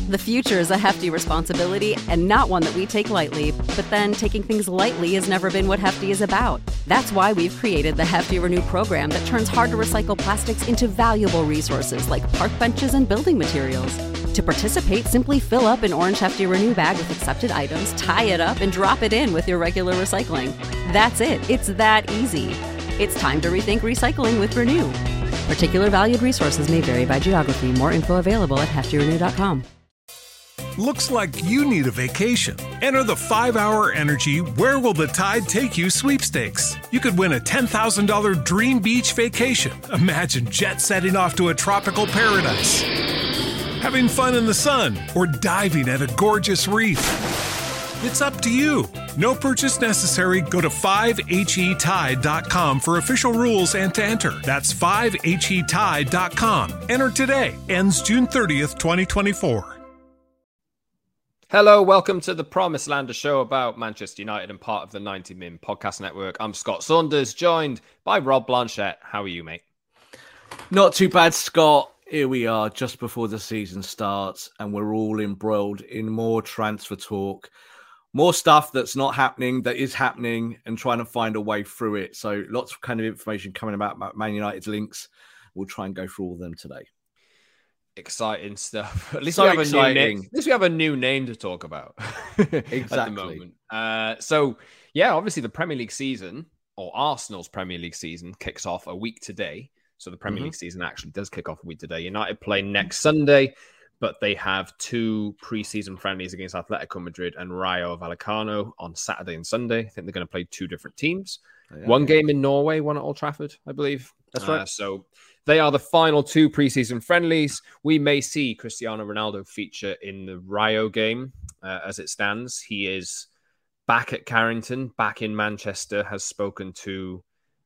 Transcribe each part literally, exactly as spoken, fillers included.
The future is a hefty responsibility and not one that we take lightly, but then taking things lightly has never been what Hefty is about. That's why we've created the Hefty Renew program that turns hard-to-recycle plastics into valuable resources like park benches and building materials. To participate, simply fill up an orange Hefty Renew bag with accepted items, tie it up, and drop it in with your regular recycling. That's it. It's that easy. It's time to rethink recycling with Renew. Particular valued resources may vary by geography. More info available at hefty renew dot com. Looks like you need a vacation. Enter the five hour Energy Where Will the Tide Take You sweepstakes. You could win a ten thousand dollars dream beach vacation. Imagine jet setting off to a tropical paradise, having fun in the sun, or diving at a gorgeous reef. It's up to you. No purchase necessary. Go to five H E tide dot com for official rules and to enter. That's five H E tide dot com. Enter today. Ends June thirtieth, twenty twenty-four. Hello, welcome to the Promised Land, a show about Manchester United and part of the ninety min podcast network. I'm Scott Saunders, joined by Rob Blanchette. How are you, mate? Not too bad, Scott. Here we are just before the season starts and we're all embroiled in more transfer talk. More stuff that's not happening, that is happening, and trying to find a way through it. So lots of kind of information coming about Man United's links. We'll try and go through all of them today. Exciting stuff. At least so we have exciting. a new name. At least we have a new name to talk about. Exactly. At the moment. Uh, so yeah, obviously the Premier League season, or Arsenal's Premier League season, kicks off a week today. So the Premier mm-hmm. League season actually does kick off a week today. United play next Sunday, but they have two pre-season friendlies against Atletico Madrid and Rayo Vallecano on Saturday and Sunday. I think they're going to play two different teams. Oh, yeah. One game in Norway, one at Old Trafford, I believe. That's right. Uh, so they are the final two pre-season friendlies. We may see Cristiano Ronaldo feature in the Rayo game uh, as it stands. He is back at Carrington, back in Manchester, has spoken to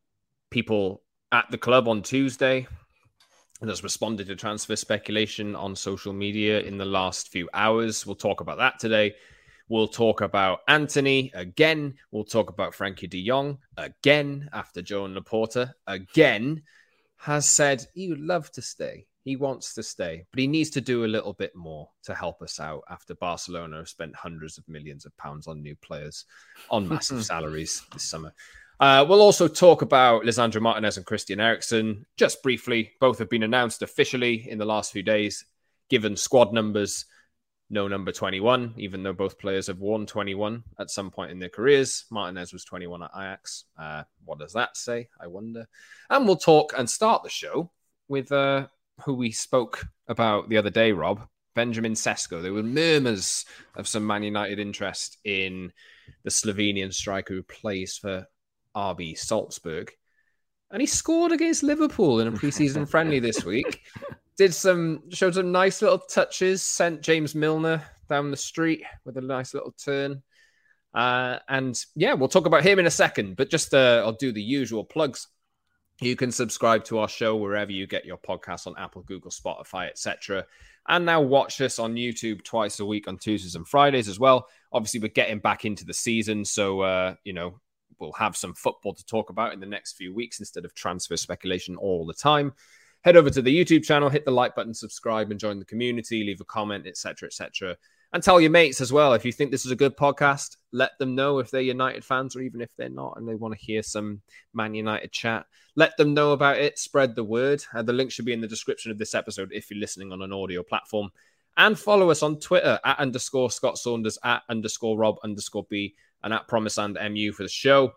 people at the club on Tuesday, and has responded to transfer speculation on social media in the last few hours. We'll talk about that today. We'll talk about Antony again. We'll talk about Frankie de Jong again after Joan Laporta again has said he would love to stay. He wants to stay, but he needs to do a little bit more to help us out after Barcelona have spent hundreds of millions of pounds on new players on massive salaries this summer. Uh, we'll also talk about Lisandro Martinez and Christian Eriksen. Just briefly, both have been announced officially in the last few days. Given squad numbers, no number twenty-one, even though both players have worn twenty-one at some point in their careers. Martinez was twenty-one at Ajax. Uh, what does that say, I wonder? And we'll talk and start the show with uh, who we spoke about the other day, Rob. Benjamin Sesko. There were murmurs of some Man United interest in the Slovenian striker who plays for R B Salzburg, and he scored against Liverpool in a preseason friendly this week. Did some, showed some nice little touches, sent James Milner down the street with a nice little turn. Uh, and yeah, we'll talk about him in a second, but just uh, I'll do the usual plugs. You can subscribe to our show wherever you get your podcasts on Apple, Google, Spotify, et cetera. And now watch us on YouTube twice a week on Tuesdays and Fridays as well. Obviously, we're getting back into the season, so, uh, you know, we'll have some football to talk about in the next few weeks instead of transfer speculation all the time. Head over to the YouTube channel, hit the like button, subscribe, and join the community. Leave a comment, et cetera, et cetera. And tell your mates as well. If you think this is a good podcast, let them know if they're United fans or even if they're not and they want to hear some Man United chat. Let them know about it. Spread the word. Uh, the link should be in the description of this episode if you're listening on an audio platform. And follow us on Twitter at underscore Scott Saunders, at underscore Rob underscore B, and at Promisland M U for the show.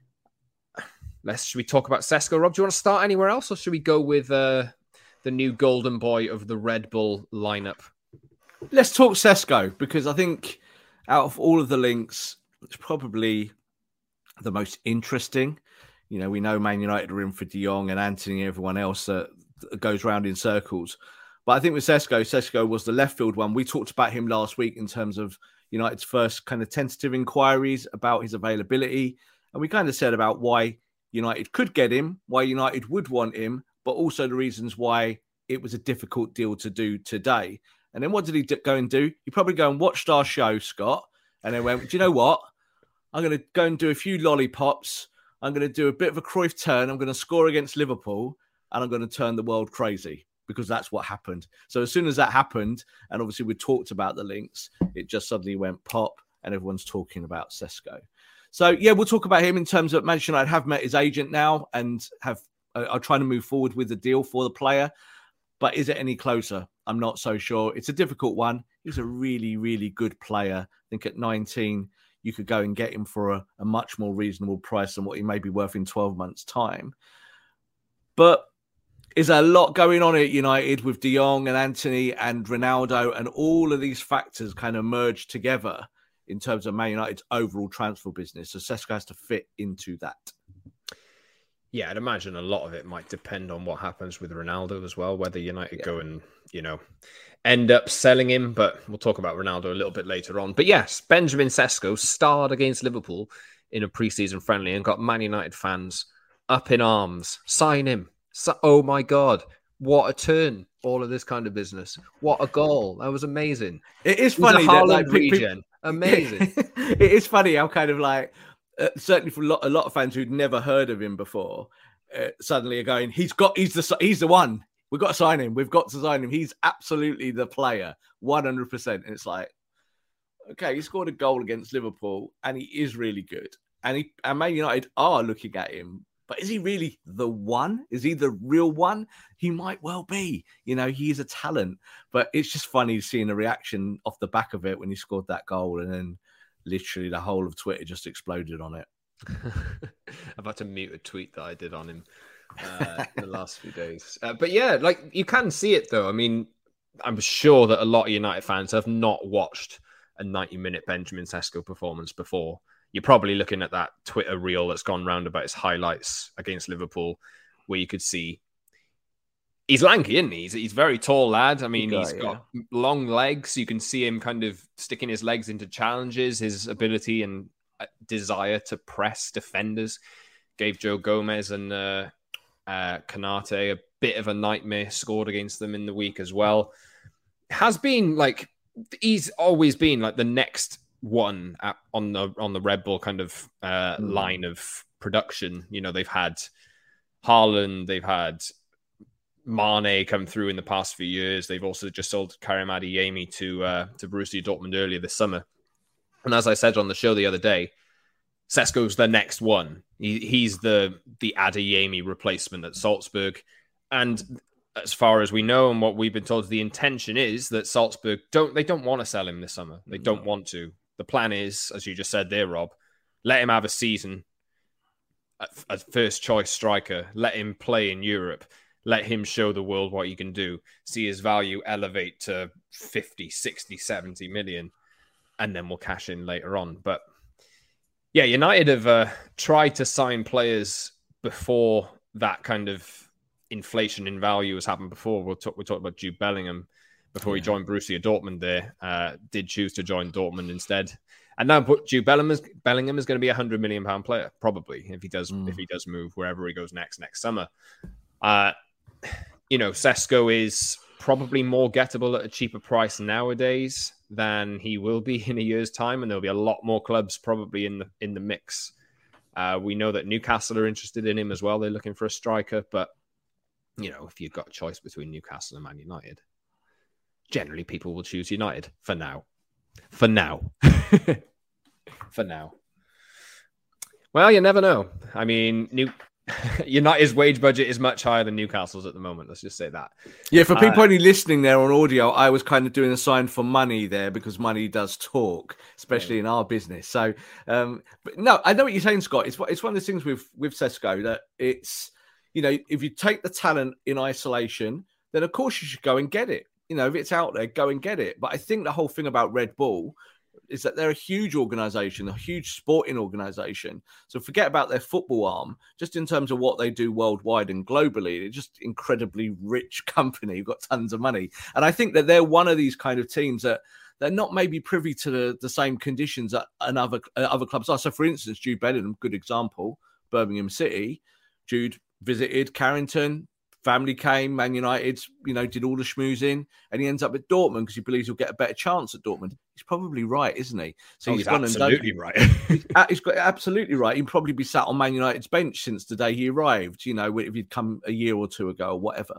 Let's, should we talk about Sesko, Rob? Do you want to start anywhere else, or should we go with uh, the new golden boy of the Red Bull lineup? Let's talk Sesko, because I think out of all of the links, it's probably the most interesting. You know, we know Man United are in for De Jong and Antony and everyone else that uh, goes round in circles. But I think with Sesko, Sesko was the left field one. We talked about him last week in terms of United's first kind of tentative inquiries about his availability. And we kind of said about why United could get him, why United would want him, but also the reasons why it was a difficult deal to do today. And then what did he do, go and do? He probably go and watched our show, Scott, and then went, do you know what? I'm going to go and do a few lollipops. I'm going to do a bit of a Cruyff turn. I'm going to score against Liverpool, and I'm going to turn the world crazy. because that's what happened. So as soon as that happened, and obviously we talked about the links, it just suddenly went pop and everyone's talking about Sesko. So, yeah, we'll talk about him in terms of Manchester United have met his agent now and have uh, are trying to move forward with the deal for the player. But is it any closer? I'm not so sure. It's a difficult one. He's a really, really good player. I think at nineteen, you could go and get him for a, a much more reasonable price than what he may be worth in twelve months' time. But is there a lot going on at United with De Jong and Antony and Ronaldo, and all of these factors kind of merge together in terms of Man United's overall transfer business? So Sesko has to fit into that. Yeah, I'd imagine a lot of it might depend on what happens with Ronaldo as well, whether United yeah. go and, you know, end up selling him. But we'll talk about Ronaldo a little bit later on. But yes, Benjamin Sesko starred against Liverpool in a preseason friendly and got Man United fans up in arms. Sign him. So, oh my God, what a turn. All of this kind of business. What a goal. That was amazing. It is funny that like, regen. Amazing. It is funny how kind of like, uh, certainly for a lot, a lot of fans who'd never heard of him before, uh, suddenly are going, he's got, he's the, he's the one. We've got to sign him. We've got to sign him. He's absolutely the player, one hundred percent. And it's like, okay, he scored a goal against Liverpool and he is really good. And he, and Man United are looking at him. But is he really the one? Is he the real one? He might well be. You know, he is a talent. But it's just funny seeing the reaction off the back of it when he scored that goal. And then literally the whole of Twitter just exploded on it. I've had to mute a tweet that I did on him uh, in the last few days. Uh, but yeah, like you can see it, though. I mean, I'm sure that a lot of United fans have not watched a ninety-minute Benjamin Sesko performance before. You're probably looking at that Twitter reel that's gone round about his highlights against Liverpool, where you could see he's lanky, isn't he? He's, he's a very tall lad. I mean, guy, he's got yeah. long legs. You can see him kind of sticking his legs into challenges. His ability and desire to press defenders gave Joe Gomez and uh, uh, Konate a bit of a nightmare. Scored against them in the week as well. Has been like he's always been like the next one at, on the on the Red Bull kind of uh, mm. line of production. You know, they've had Haaland, they've had Mane come through in the past few years. They've also just sold Karim Adeyemi to uh, to Borussia Dortmund earlier this summer. And as I said on the show the other day, Sesko's the next one. He, he's the the Adeyemi replacement at Salzburg. And as far as we know and what we've been told, the intention is that Salzburg don't they don't want to sell him this summer. They don't no. want to. The plan is, as you just said there, Rob, let him have a season as first choice striker. Let him play in Europe. Let him show the world what he can do. See his value elevate to fifty, sixty, seventy million. And then we'll cash in later on. But yeah, United have uh, tried to sign players before that kind of inflation in value has happened before. We'll talk, we'll talk about Jude Bellingham before yeah. he joined Borussia Dortmund there. Uh, did choose to join Dortmund instead. And now Jude Bellingham is, Bellingham is going to be a one hundred million pound player, probably, if he does mm. if he does move wherever he goes next, next summer. Uh, you know, Sesko is probably more gettable at a cheaper price nowadays than he will be in a year's time, and there'll be a lot more clubs probably in the in the mix. Uh, we know that Newcastle are interested in him as well. They're looking for a striker, but you know, if you've got a choice between Newcastle and Man United, generally people will choose United for now. For now. For now. Well, you never know. I mean, New United's wage budget is much higher than Newcastle's at the moment. Let's just say that. Yeah, for people uh, only listening there on audio, I was kind of doing a sign for money there because money does talk, especially yeah. in our business. So, um, but no, I know what you're saying, Scott. It's it's one of those things with with Sesko that it's, you know, if you take the talent in isolation, then of course you should go and get it. You know, if it's out there, go and get it. But I think the whole thing about Red Bull is that they're a huge organization, a huge sporting organization. So forget about their football arm, just in terms of what they do worldwide and globally. They're just incredibly rich company, got tons of money. And I think that they're one of these kind of teams that they're not maybe privy to the, the same conditions that another, uh, other clubs are. So for instance, Jude Bellingham, good example, Birmingham City, Jude visited Carrington, family came, Man United, you know, did all the schmoozing, and he ends up at Dortmund because he believes he'll get a better chance at Dortmund. He's probably right, isn't he? So oh, he's, he's gone absolutely and done, right. he's, he's got absolutely right. He'd probably be sat on Man United's bench since the day he arrived, you know, if he'd come a year or two ago or whatever.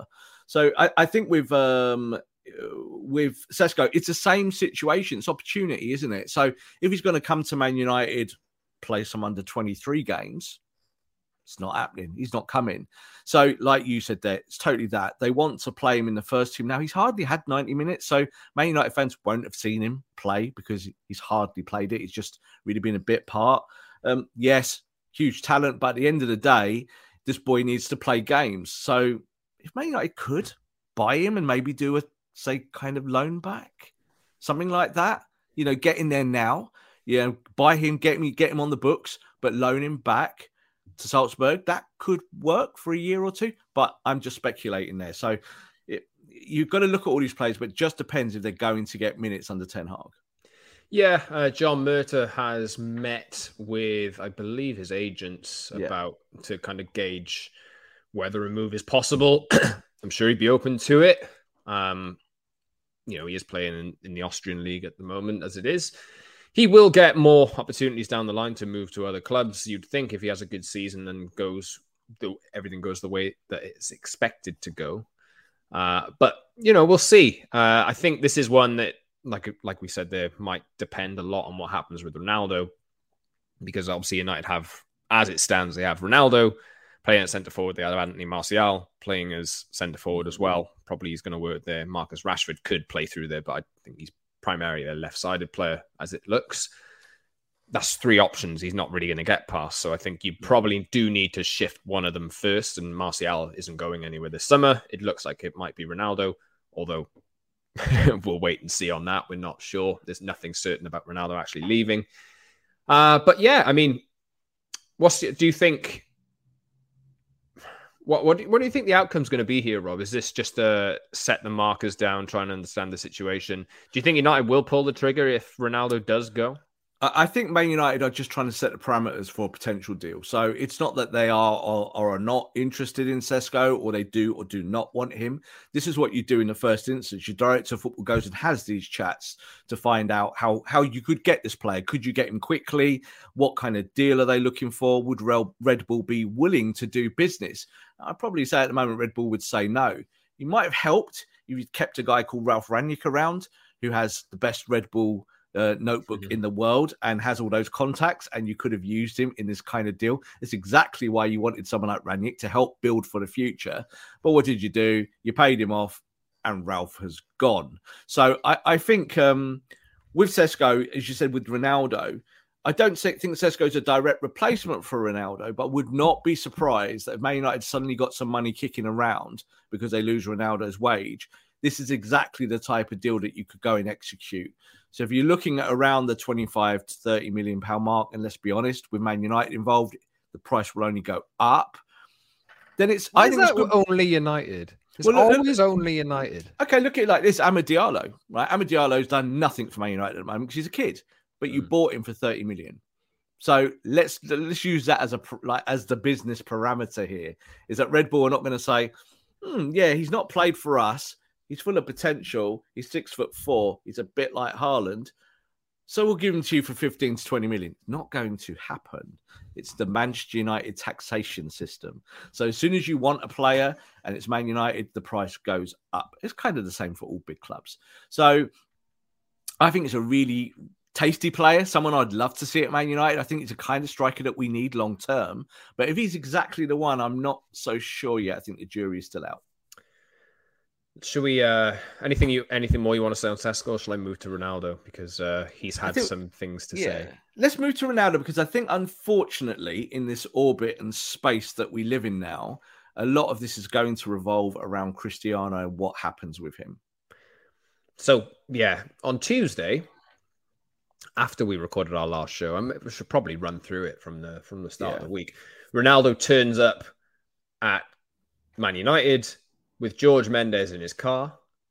So I, I think with um, with Sesko, it's the same situation. It's opportunity, isn't it? So if he's going to come to Man United, play some under twenty-three games, it's not happening. He's not coming. So like you said there, it's totally that. They want to play him in the first team. Now, he's hardly had ninety minutes, so Man United fans won't have seen him play because he's hardly played it. He's just really been a bit part. Um, yes, huge talent, but at the end of the day, this boy needs to play games. So if Man United could buy him and maybe do a, say, kind of loan back, something like that, you know, get in there now, you know, buy him, get him, get him on the books, but loan him back to Salzburg, that could work for a year or two, but I'm just speculating there. So it, you've got to look at all these players, but it just depends if they're going to get minutes under Ten Hag. Yeah, uh, John Murta has met with, I believe, his agents Yeah. about to kind of gauge whether a move is possible. I'm sure he'd be open to it. Um, you know, he is playing in, in the Austrian league at the moment as it is. He will get more opportunities down the line to move to other clubs. You'd think if he has a good season and goes, everything goes the way that it's expected to go. Uh, but, you know, we'll see. Uh, I think this is one that, like like we said, there might depend a lot on what happens with Ronaldo, because obviously United have, as it stands, they have Ronaldo playing at centre forward. They have Anthony Martial playing as centre forward as well. Probably he's going to work there. Marcus Rashford could play through there, but I think he's primarily a left-sided player as it looks. That's three options he's not really going to get past. So I think you probably do need to shift one of them first, and Martial isn't going anywhere this summer. It looks like it might be Ronaldo, although we'll wait and see on that. We're not sure. There's nothing certain about Ronaldo actually leaving. Uh, but yeah, I mean, what's do you think? What what what do you think the outcome's going to be here, Rob? Is this just to set the markers down, trying to understand the situation? Do you think United will pull the trigger if Ronaldo does go? I think Man United are just trying to set the parameters for a potential deal. So it's not that they are or, or are not interested in Sesko, or they do or do not want him. This is what you do in the first instance. Your director of football goes and has these chats to find out how, how you could get this player. Could you get him quickly? What kind of deal are they looking for? Would Red Bull be willing to do business? I'd probably say at the moment Red Bull would say no. You might have helped if you'd kept a guy called Ralf Rangnick around, who has the best Red Bull Uh, notebook mm-hmm. in the world and has all those contacts, and you could have used him in this kind of deal. It's exactly why you wanted someone like Rangnick to help build for the future. But what did you do? You paid him off, and Ralph has gone. So I, I think um, with Sesko, as you said, with Ronaldo, I don't think Sesko is a direct replacement for Ronaldo, but would not be surprised that if Man United suddenly got some money kicking around because they lose Ronaldo's wage. This is exactly the type of deal that you could go and execute. So if you're looking at around the twenty-five to thirty million pound mark, and let's be honest, with Man United involved, the price will only go up. Then it's Why I think is it's that good. only United. It's Well, look, always only United. Okay, look at it like this: Amad Diallo, right? Amad Diallo's done nothing for Man United at the moment because he's a kid, but you Mm. bought him for thirty million. So let's let's use that as a like as the business parameter here. Is that Red Bull are not going to say, hmm, yeah, he's not played for us. He's full of potential. He's six foot four. He's a bit like Haaland. So we'll give him to you for fifteen to twenty million. Not going to happen. It's the Manchester United taxation system. So as soon as you want a player and it's Man United, the price goes up. It's kind of the same for all big clubs. So I think it's a really tasty player, someone I'd love to see at Man United. I think he's a kind of striker that we need long term. But if he's exactly the one, I'm not so sure yet. I think the jury is still out. Should we, uh, anything you, anything more you want to say on Sesko, or shall I move to Ronaldo? Because uh, he's had think, some things to yeah. say. Let's move to Ronaldo, because I think, unfortunately, in this orbit and space that we live in now, a lot of this is going to revolve around Cristiano and what happens with him. So, yeah, on Tuesday, after we recorded our last show, I we should probably run through it from the from the start yeah. of the week. Ronaldo turns up at Man United with George Mendes in his car.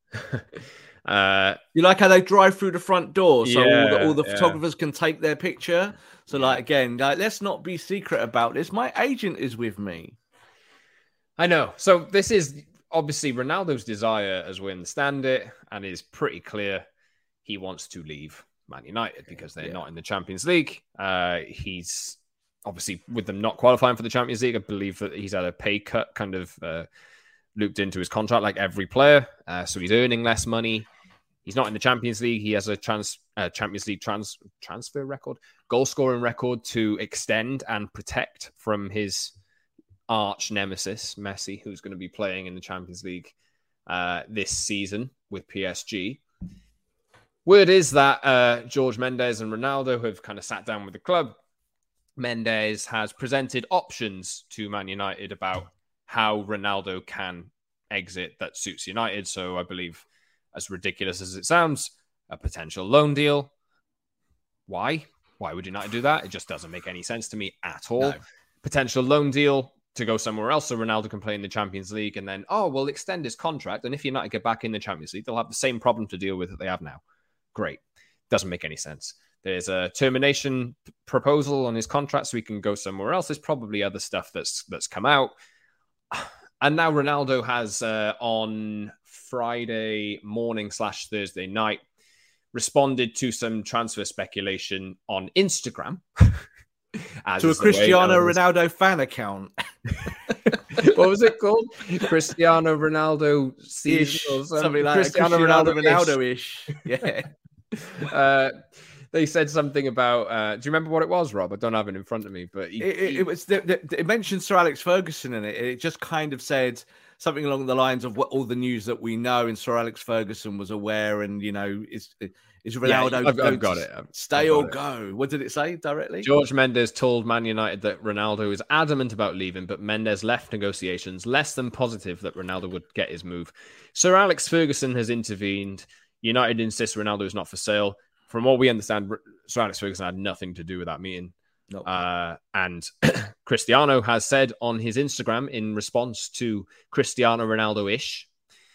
uh, you like how they drive through the front door so yeah, all the, all the yeah. photographers can take their picture? So, yeah. like, again, like, let's not be secret about this. My agent is with me. I know. So this is obviously Ronaldo's desire, as we understand it, and it's pretty clear he wants to leave Man United because they're yeah. not in the Champions League. Uh, he's obviously, with them not qualifying for the Champions League, I believe that he's had a pay cut kind of uh, looped into his contract like every player. Uh, so he's earning less money. He's not in the Champions League. He has a trans, uh, Champions League trans, transfer record, goal scoring record to extend and protect from his arch nemesis, Messi, who's going to be playing in the Champions League uh, this season with P S G. Word is that uh, George Mendes and Ronaldo have kind of sat down with the club. Mendes has presented options to Man United about how Ronaldo can exit that suits United. So I believe, as ridiculous as it sounds, a potential loan deal. Why? Why would United do that? It just doesn't make any sense to me at all. No. Potential loan deal to go somewhere else so Ronaldo can play in the Champions League, and then, oh, we'll extend his contract. And if United get back in the Champions League, they'll have the same problem to deal with that they have now. Great. Doesn't make any sense. There's a termination proposal on his contract so he can go somewhere else. There's probably other stuff that's that's come out. And now Ronaldo has, uh, on Friday morning slash Thursday night, responded to some transfer speculation on Instagram. To a Cristiano Ronaldo fan account. What was it called? Cristiano Ronaldo ish, or something, something like Cristiano, Cristiano Ronaldo-ish. Yeah. uh, they said something about. Uh, do you remember what it was, Rob? I don't have it in front of me, but he, it, he... it was. The, the, it mentioned Sir Alex Ferguson in it. It just kind of said something along the lines of what all the news that we know, and Sir Alex Ferguson was aware, and you know, is is Ronaldo yeah, I've, I've got it. I've, stay I've or go? What did it say directly? George Mendes told Man United that Ronaldo is adamant about leaving, but Mendes left negotiations less than positive that Ronaldo would get his move. Sir Alex Ferguson has intervened. United insists Ronaldo is not for sale. From what we understand, Sir Alex Ferguson had nothing to do with that meeting. Nope. Uh, and Cristiano has said on his Instagram in response to Cristiano Ronaldo-ish,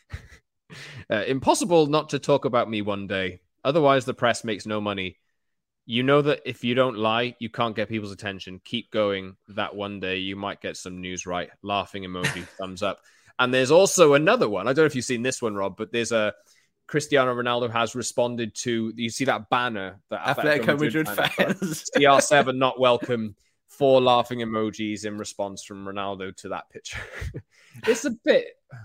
uh, impossible not to talk about me one day. Otherwise, the press makes no money. You know that if you don't lie, you can't get people's attention. Keep going. That one day you might get some news right. Laughing emoji, thumbs up. And there's also another one. I don't know if you've seen this one, Rob, but there's a Cristiano Ronaldo has responded to, you see that banner? That Atletico Madrid fans. C R seven not welcome. Four laughing emojis in response from Ronaldo to that picture. It's a bit...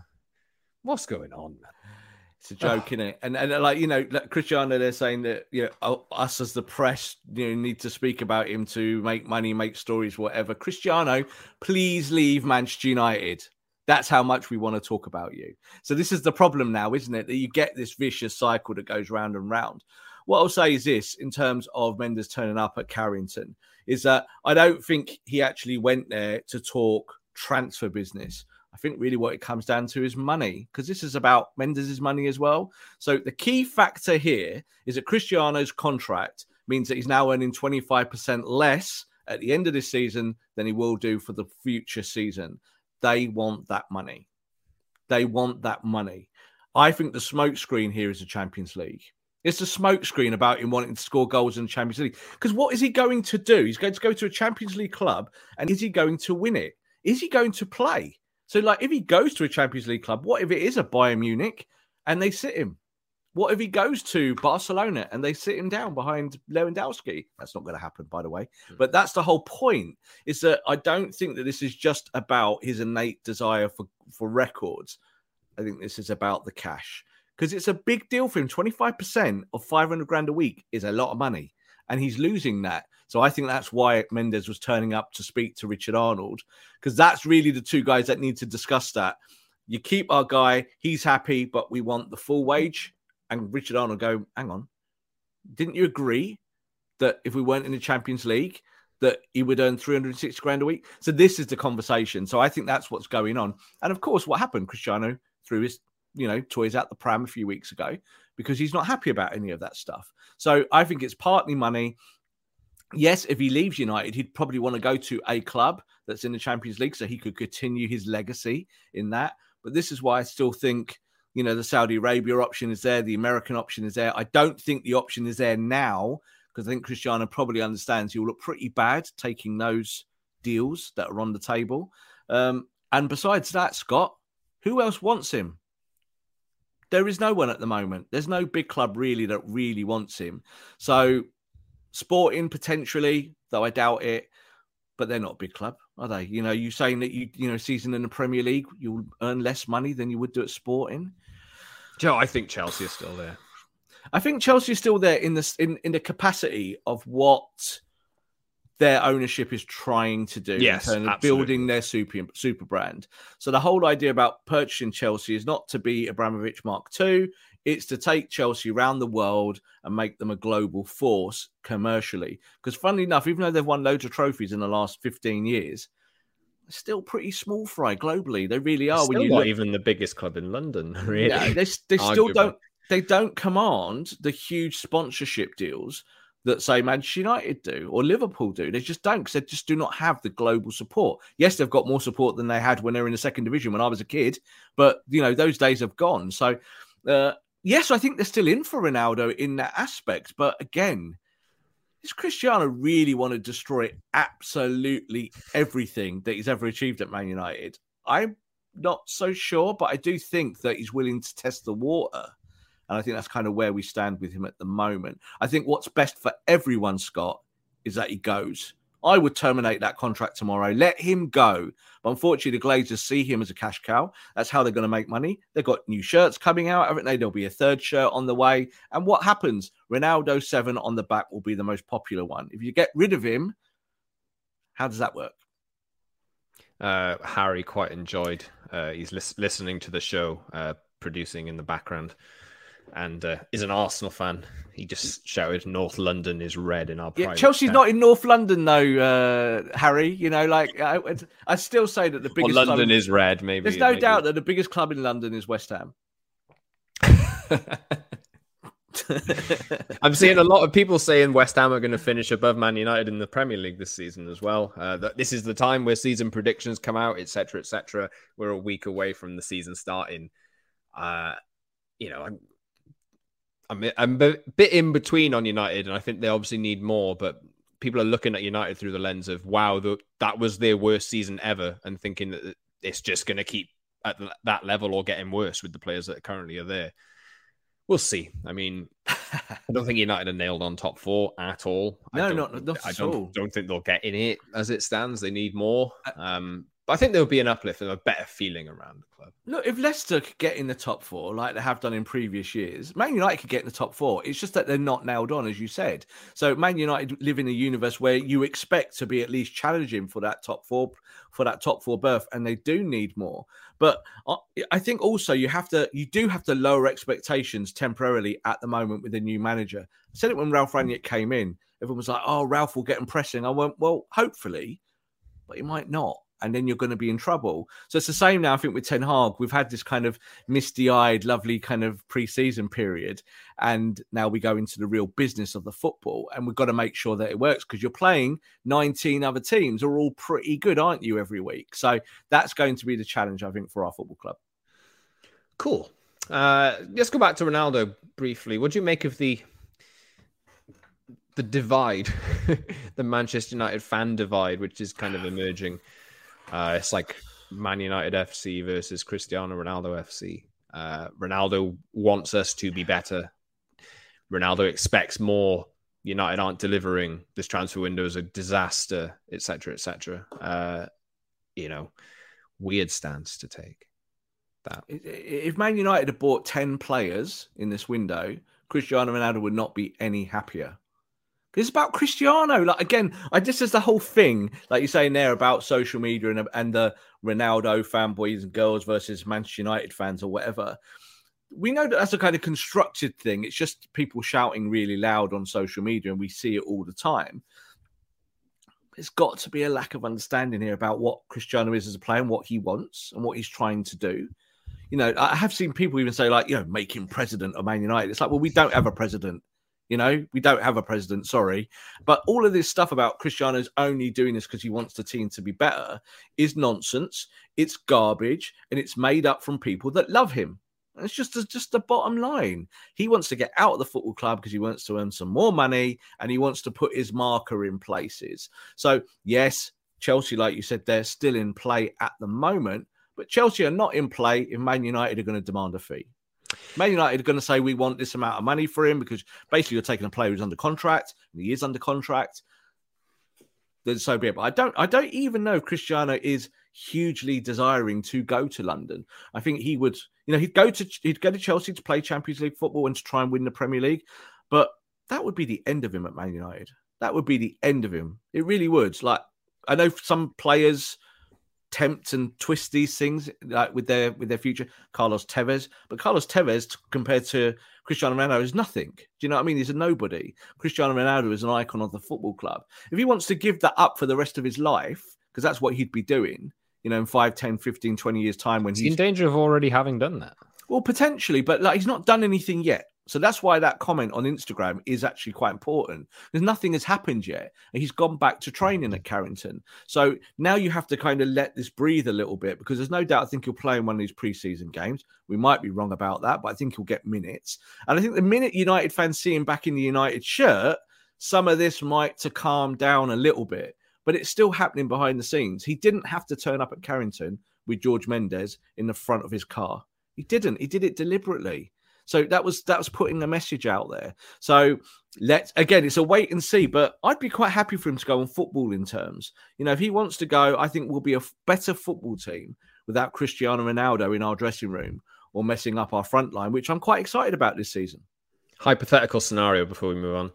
What's going on, man? It's a joke, isn't it? And, and like, you know, like Cristiano, they're saying that, you know, us as the press, you know, need to speak about him to make money, make stories, whatever. Cristiano, please leave Manchester United. That's how much we want to talk about you. So this is the problem now, isn't it? That you get this vicious cycle that goes round and round. What I'll say is this, in terms of Mendes turning up at Carrington, is that I don't think he actually went there to talk transfer business. I think really what it comes down to is money, because this is about Mendes' money as well. So the key factor here is that Cristiano's contract means that he's now earning twenty-five percent less at the end of this season than he will do for the future season. They want that money. They want that money. I think the smokescreen here is the Champions League. It's a smokescreen about him wanting to score goals in the Champions League. Because what is he going to do? He's going to go to a Champions League club, and is he going to win it? Is he going to play? So, like, if he goes to a Champions League club, what if it is a Bayern Munich and they sit him? What if he goes to Barcelona and they sit him down behind Lewandowski? That's not going to happen, by the way. But that's the whole point, is that I don't think that this is just about his innate desire for, for records. I think this is about the cash. Because it's a big deal for him. twenty-five percent of five hundred grand a week is a lot of money. And he's losing that. So I think that's why Mendes was turning up to speak to Richard Arnold, because that's really the two guys that need to discuss that. You keep our guy, he's happy, but we want the full wage. And Richard Arnold go, hang on, didn't you agree that if we weren't in the Champions League, that he would earn three hundred sixty grand a week? So this is the conversation. So I think that's what's going on. And of course, what happened? Cristiano threw his, you know, toys out the pram a few weeks ago because he's not happy about any of that stuff. So I think it's partly money. Yes, if he leaves United, he'd probably want to go to a club that's in the Champions League so he could continue his legacy in that. But this is why I still think, you know, the Saudi Arabia option is there. The American option is there. I don't think the option is there now because I think Cristiano probably understands he will look pretty bad taking those deals that are on the table. Um, and besides that, Scott, who else wants him? There is no one at the moment. There's no big club really that really wants him. So Sporting potentially, though I doubt it. but they're not a big club, are they? You know, you saying that you, you know, season in the Premier League, you'll earn less money than you would do at Sporting. Joe, I think Chelsea is still there. I think Chelsea is still there in the in, in the capacity of what their ownership is trying to do yes, in terms of absolutely. building their super super brand. So the whole idea about purchasing Chelsea is not to be Abramovich Mark two. It's to take Chelsea around the world and make them a global force commercially. Because funnily enough, even though they've won loads of trophies in the last fifteen years, they're still pretty small fry globally. They really are. Still when you not look... even the biggest club in London, really. Yeah, they, they still don't. They don't command the huge sponsorship deals that, say, Manchester United do or Liverpool do. They just don't, because they just do not have the global support. Yes, they've got more support than they had when they were in the second division when I was a kid, but, you know, those days have gone. So, uh, yes, I think they're still in for Ronaldo in that aspect. But again, does Cristiano really want to destroy absolutely everything that he's ever achieved at Man United? I'm not so sure, but I do think that he's willing to test the water. And I think that's kind of where we stand with him at the moment. I think what's best for everyone, Scott, is that he goes. I would terminate that contract tomorrow. Let him go. But unfortunately, the Glazers see him as a cash cow. That's how they're going to make money. They've got new shirts coming out, haven't they? There'll be a third shirt on the way. And what happens? Ronaldo seven on the back will be the most popular one. If you get rid of him, how does that work? Uh, Harry quite enjoyed. Uh, he's lis- listening to the show, uh, producing in the background. And uh, is an Arsenal fan. He just shouted, "North London is red" in our yeah, private Chelsea's chat. not in North London, though, uh, Harry. You know, like, I, I still say that the biggest well, London club... is red, maybe. There's no maybe. doubt that the biggest club in London is West Ham. I'm seeing a lot of people saying West Ham are going to finish above Man United in the Premier League this season as well. Uh, that this is the time where season predictions come out, et cetera, et cetera. We're a week away from the season starting. Uh, you know, I'm... I'm, I'm a bit in between on United, and I think they obviously need more, but people are looking at United through the lens of, wow, the, that was their worst season ever, and thinking that it's just going to keep at that level or getting worse with the players that currently are there. We'll see. I mean, I don't think United are nailed on top four at all. No, I don't, not, not I at don't, all. don't think they'll get in it as it stands. They need more. Um, but I think there'll be an uplift and a better feeling around the club. Look, if Leicester could get in the top four, like they have done in previous years, Man United could get in the top four. It's just that they're not nailed on, as you said. So Man United live in a universe where you expect to be at least challenging for that top four, for that top four berth, and they do need more. But I think also you have to, you do have to lower expectations temporarily at the moment with a new manager. I said it when Ralph Rangnick came in. Everyone was like, "Oh, Ralph will get them pressing." I went, "Well, hopefully, but he might not." And then you're going to be in trouble. So it's the same now, I think, with Ten Hag. We've had this kind of misty-eyed, lovely kind of pre-season period. And now we go into the real business of the football. And we've got to make sure that it works, because you're playing nineteen other teams who are all pretty good, aren't you, every week? So that's going to be the challenge, I think, for our football club. Cool. Uh, let's go back to Ronaldo briefly. What do you make of the the divide, the Manchester United fan divide, which is kind of emerging? Uh, it's like Man United F C versus Cristiano Ronaldo F C. Uh, Ronaldo wants us to be better. Ronaldo expects more. United aren't delivering. This transfer window is a disaster, et cetera, et cetera. Uh, you know, weird stance to take. That if Man United had bought ten players in this window, Cristiano Ronaldo would not be any happier. It's about Cristiano. Like, again, I just as the whole thing, like you're saying there about social media and, and the Ronaldo fanboys and girls versus Manchester United fans or whatever. We know that that's a kind of constructed thing. It's just people shouting really loud on social media, and we see it all the time. There's got to be a lack of understanding here about what Cristiano is as a player and what he wants and what he's trying to do. You know, I have seen people even say, like, you know, make him president of Man United. It's like, well, we don't have a president. You know, we don't have a president, sorry. But all of this stuff about Cristiano's only doing this because he wants the team to be better is nonsense. It's garbage, and it's made up from people that love him. And it's just, it's just the bottom line. He wants to get out of the football club because he wants to earn some more money, and he wants to put his marker in places. So, yes, Chelsea, like you said, they're still in play at the moment, but Chelsea are not in play if Man United are going to demand a fee. Man United are going to say, we want this amount of money for him, because basically you're taking a player who's under contract, and he is under contract. then so be it. But I don't, I don't even know if Cristiano is hugely desiring to go to London. I think he would, you know, he'd go to he'd go to Chelsea to play Champions League football and to try and win the Premier League. But that would be the end of him at Man United. That would be the end of him. It really would. Like, I know some players tempt and twist these things like with their with their future. Carlos Tevez, but Carlos Tevez compared to Cristiano Ronaldo is nothing. Do you know what I mean? He's a nobody. Cristiano Ronaldo is an icon of the football club. If he wants to give that up for the rest of his life, because that's what he'd be doing, you know, in five, ten, fifteen, twenty years time when he's, he's in danger of already having done that. Well, potentially, but like he's not done anything yet. So that's why that comment on Instagram is actually quite important. Because nothing has happened yet. And he's gone back to training at Carrington. So now you have to kind of let this breathe a little bit, because there's no doubt I think he'll play in one of these preseason games. We might be wrong about that, but I think he'll get minutes. And I think the minute United fans see him back in the United shirt, some of this might to calm down a little bit. But it's still happening behind the scenes. He didn't have to turn up at Carrington with George Mendes in the front of his car. He didn't. He did it deliberately. So that was that was putting a message out there. So let's again, it's a wait and see. But I'd be quite happy for him to go on footballing terms. You know, if he wants to go, I think we'll be a better football team without Cristiano Ronaldo in our dressing room or messing up our front line, which I'm quite excited about this season. Hypothetical scenario before we move on.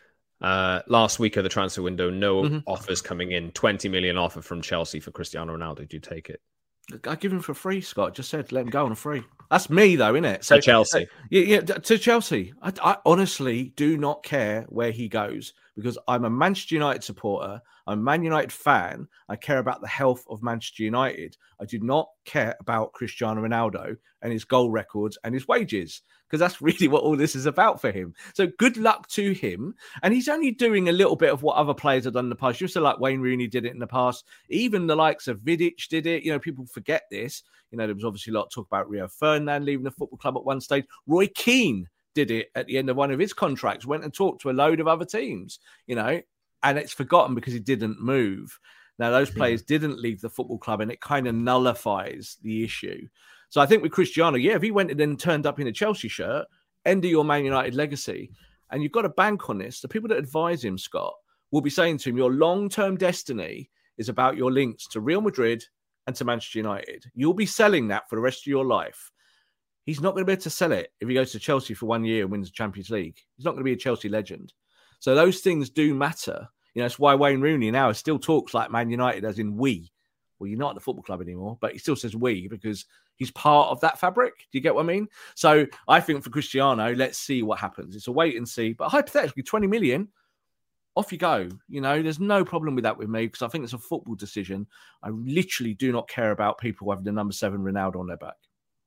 Uh, last week of the transfer window, no Mm-hmm. offers coming in. twenty million offer from Chelsea for Cristiano Ronaldo. Do you take it? I give him for free, Scott. Just said, let him go on a free. That's me, though, isn't it? So to Chelsea. Uh, yeah, yeah, to Chelsea. I, I honestly do not care where he goes, because I'm a Manchester United supporter. I'm a Man United fan. I care about the health of Manchester United. I do not care about Cristiano Ronaldo and his goal records and his wages, because that's really what all this is about for him. So good luck to him. And he's only doing a little bit of what other players have done in the past. Just like Wayne Rooney did it in the past. Even the likes of Vidic did it. You know, people forget this. You know, there was obviously a lot of talk about Rio Ferdinand leaving the football club at one stage. Roy Keane did it at the end of one of his contracts, went and talked to a load of other teams, you know, and it's forgotten because he didn't move. Now, those players didn't leave the football club, and it kind of nullifies the issue. So I think with Cristiano, yeah, if he went and then turned up in a Chelsea shirt, end of your Man United legacy, and you've got to bank on this. The people that advise him, Scott, will be saying to him, your long-term destiny is about your links to Real Madrid and to Manchester United. You'll be selling that for the rest of your life. He's not going to be able to sell it if he goes to Chelsea for one year and wins the Champions League. He's not going to be a Chelsea legend. So those things do matter. You know, that's why Wayne Rooney now still talks like Man United, as in we. Well, you're not at the football club anymore, but he still says we because he's part of that fabric. Do you get what I mean? So I think for Cristiano, let's see what happens. It's a wait and see. But hypothetically, twenty million, off you go. You know, there's no problem with that with me, because I think it's a football decision. I literally do not care about people having the number seven Ronaldo on their back.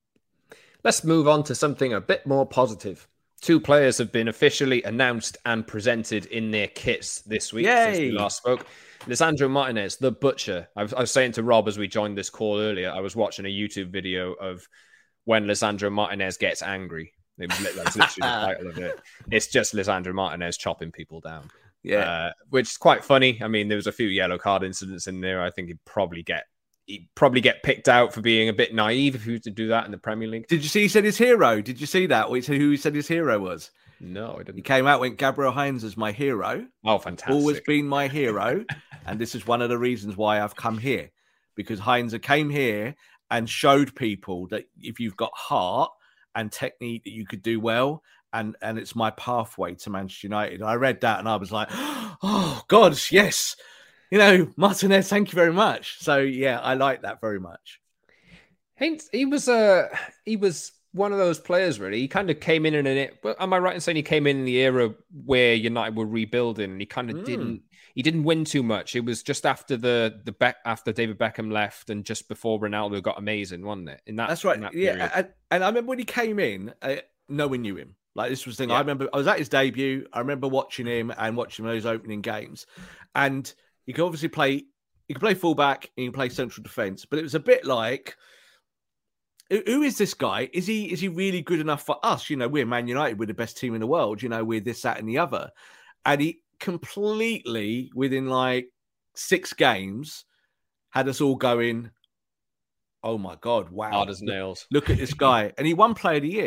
Let's move on to something a bit more positive. Two players have been officially announced and presented in their kits this week. Yay. Since we last spoke. Lisandro Martinez, the butcher. I was, I was saying to Rob as we joined this call earlier, I was watching a YouTube video of when Lisandro Martinez gets angry. That's literally the title of it. It's just Lisandro Martinez chopping people down. Yeah, uh, which is quite funny. I mean, there was a few yellow card incidents in there. I think he'd probably get he'd probably get picked out for being a bit naive if he was to do that in the Premier League. Did you see he said his hero? Did you see that? Or he said who he said his hero was? No, I didn't. He came out, went, Gabriel Heinz is my hero. Oh, fantastic. Always been my hero. And this is one of the reasons why I've come here. Because Heinz came here and showed people that if you've got heart and technique, that you could do well. And, and it's my pathway to Manchester United. I read that and I was like, oh, God, yes. You know, Martinez, thank you very much. So, yeah, I like that very much. Heinz, he was a... Uh, he was... one of those players, really. He kind of came in in an. Am I right in saying he came in in the era where United were rebuilding, and he kind of mm. didn't. He didn't win too much. It was just after the the Be- after David Beckham left, and just before Ronaldo got amazing, wasn't it? In that, that's right. In that yeah, and, and I remember when he came in, uh, no one knew him. Like this was the thing. Yeah. I remember I was at his debut. I remember watching him and watching those opening games, and he could obviously play. He could play fullback. He can play central defence, but it was a bit like. Who is this guy? Is he is he really good enough for us? You know, we're Man United, we're the best team in the world. You know, we're this, that, and the other. And he completely, within like six games, had us all going, oh my God, wow. Hard as nails. Look at this guy. And he won Player of the Year.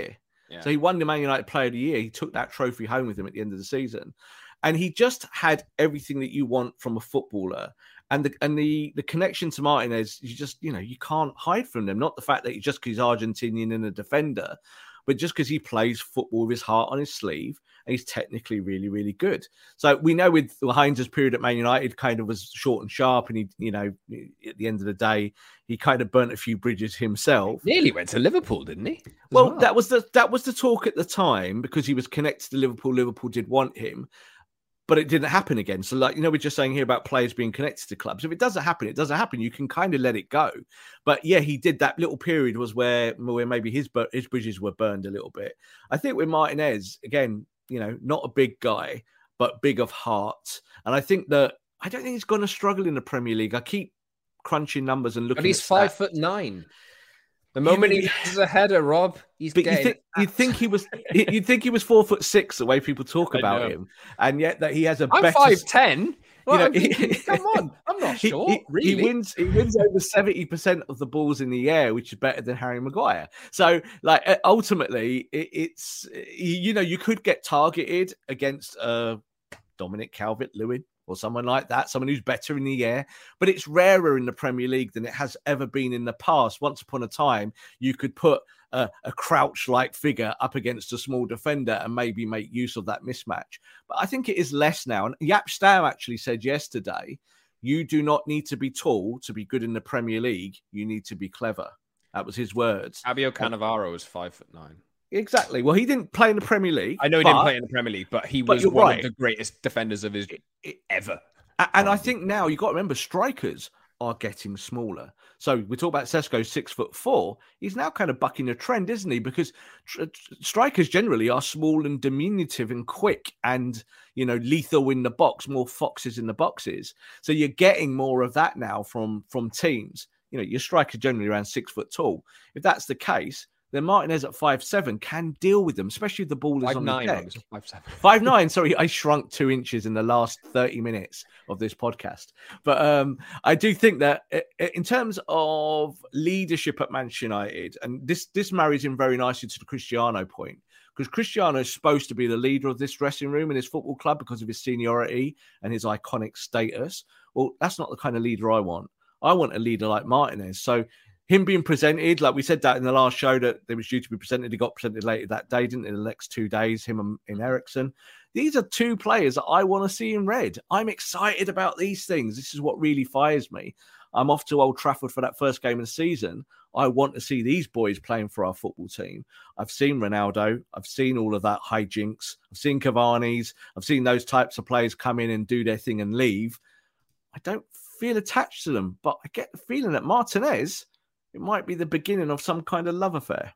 Yeah. So he won the Man United Player of the Year. He took that trophy home with him at the end of the season. And he just had everything that you want from a footballer. And the and the, the connection to Martinez, you just, you know, you can't hide from them. Not the fact that he just because he's Argentinian and a defender, but just because he plays football with his heart on his sleeve, and he's technically really, really good. So we know with Heinz's period at Man United kind of was short and sharp, and he, you know, at the end of the day, he kind of burnt a few bridges himself. He nearly went to Liverpool, didn't he? Well, well, that was the that was the talk at the time because he was connected to Liverpool. Liverpool did want him. But it didn't happen again. So, like, you know, we're just saying here about players being connected to clubs. If it doesn't happen, it doesn't happen. You can kind of let it go. But yeah, he did. That little period was where, where maybe his his bridges were burned a little bit. I think with Martinez, again, you know, not a big guy, but big of heart. And I think that I don't think he's going to struggle in the Premier League. I keep crunching numbers and looking. But he's at five stats. foot nine. The moment yeah, he has a header, Rob, he's but getting... you think, you'd think he was you'd think he was four foot six the way people talk about him, and yet that he has a I'm better five ten. Well, you know, I'm thinking, come on, I'm not he, sure. He, really, he wins. He wins over seventy percent of the balls in the air, which is better than Harry Maguire. So, like, ultimately, it, it's you know you could get targeted against uh, Dominic Calvert-Lewin or someone like that, someone who's better in the air. But it's rarer in the Premier League than it has ever been in the past. Once upon a time, you could put a, a crouch-like figure up against a small defender and maybe make use of that mismatch. But I think it is less now. And Jaap Stam actually said yesterday, you do not need to be tall to be good in the Premier League. You need to be clever. That was his words. Fabio Cannavaro is five foot nine. Exactly. Well, he didn't play in the Premier League. I know he but, didn't play in the Premier League, but he but was one right. of the greatest defenders of his it, it, ever. And I think now you've got to remember strikers are getting smaller. So we talk about Sesko, six foot four. He's now kind of bucking a trend, isn't he? Because tr- tr- strikers generally are small and diminutive and quick and, you know, lethal in the box, more foxes in the boxes. So you're getting more of that now from, from teams. You know, your striker's generally around six foot tall. If that's the case, then Martinez at five seven can deal with them, especially if the ball is five on nine, the deck. five seven. five nine, sorry, I shrunk two inches in the last thirty minutes of this podcast. But um, I do think that in terms of leadership at Manchester United, and this, this marries in very nicely to the Cristiano point, because Cristiano is supposed to be the leader of this dressing room in his football club because of his seniority and his iconic status. Well, that's not the kind of leader I want. I want a leader like Martinez. So him being presented, like we said that in the last show that they was due to be presented, he got presented later that day, didn't it? In the next two days, him and, and Eriksen. These are two players that I want to see in red. I'm excited about these things. This is what really fires me. I'm off to Old Trafford for that first game of the season. I want to see these boys playing for our football team. I've seen Ronaldo. I've seen all of that hijinks. I've seen Cavani's. I've seen those types of players come in and do their thing and leave. I don't feel attached to them, but I get the feeling that Martinez, it might be the beginning of some kind of love affair.